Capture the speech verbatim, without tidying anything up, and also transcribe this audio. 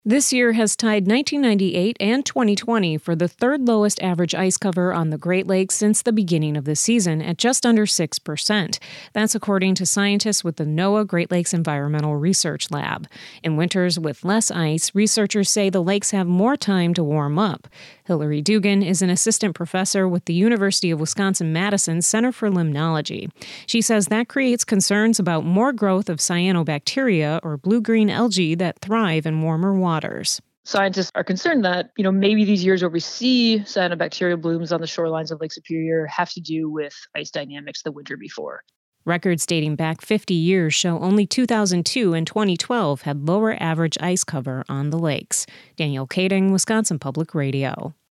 This year has tied nineteen ninety-eight and twenty twenty for the third lowest average ice cover on the Great Lakes since the beginning of the season at just under six percent. That's according to scientists with the NOAA Great Lakes Environmental Research Lab. In winters with less ice, researchers say the lakes have more time to warm up. Hillary Dugan is an assistant professor with the University of Wisconsin-Madison Center for Limnology. She says that creates concerns about more growth of cyanobacteria or blue-green algae that thrive in warmer waters. Scientists are concerned that, you know, maybe these years where we see cyanobacteria blooms on the shorelines of Lake Superior have to do with ice dynamics the winter before. Records dating back fifty years show only two thousand two and twenty twelve had lower average ice cover on the lakes. Danielle Kading, Wisconsin Public Radio.